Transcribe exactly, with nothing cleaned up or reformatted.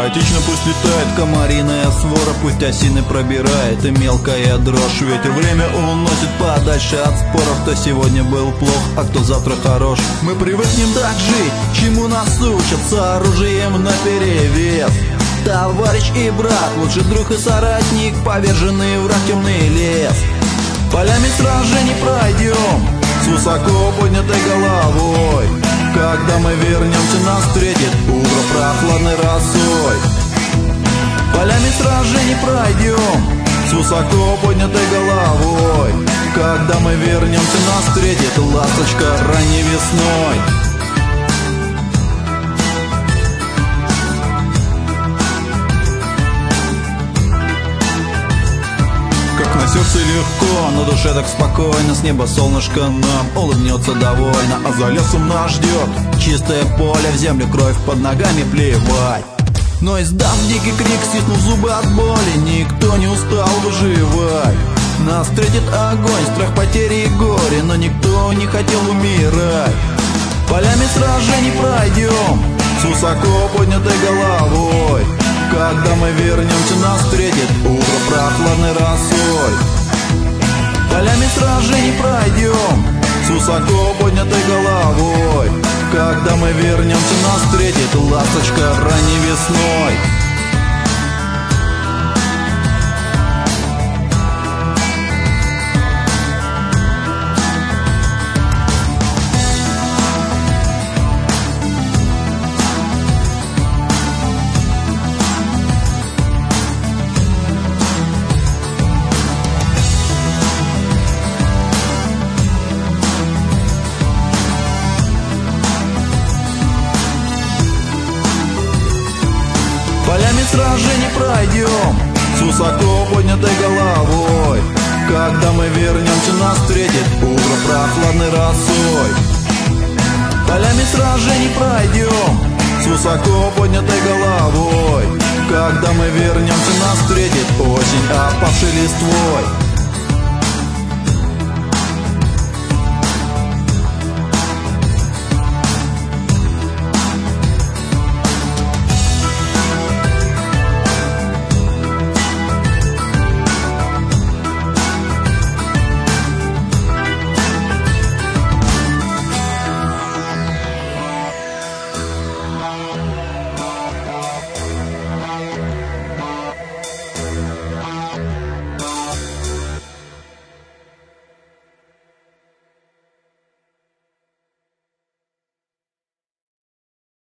Хаотично пусть летает комариная свора, пусть осины пробирает и мелкая дрожь. Ветер время уносит подальше от споров. Кто сегодня был плох, а кто завтра хорош. Мы привыкнем так жить, чему нас учат, с оружием наперевес. Товарищ и брат, лучший друг и соратник, поверженный враг, темный лес. Полями сражений пройдем с высоко поднятой головой. Когда мы вернемся, нас встретит утро прохладной росой. Полями сражений пройдем с высоко поднятой головой. Когда мы вернемся, нас встретит ласточка ранней весной. На сердце легко, на душе так спокойно. С неба солнышко нам улыбнется довольно. А за лесом нас ждет чистое поле, в землю кровь под ногами плевать. Но издав дикий крик, стиснув зубы от боли, никто не устал выживать. Нас встретит огонь, страх потери и горе, но никто не хотел умирать. Полями сражений пройдем с высоко поднятой головой. Когда мы вернемся, нас встретит утро прохладной росой. Полями сражений пройдем с высоко поднятой головой. Когда мы вернемся, нас встретит ласточка ранней весной. Полями сражений пройдем с высоко поднятой головой. Когда мы вернемся, нас встретит утро прохладной росой. Полями сражений пройдем с высоко поднятой головой. Когда мы вернемся, нас встретит осень опавшей листвой.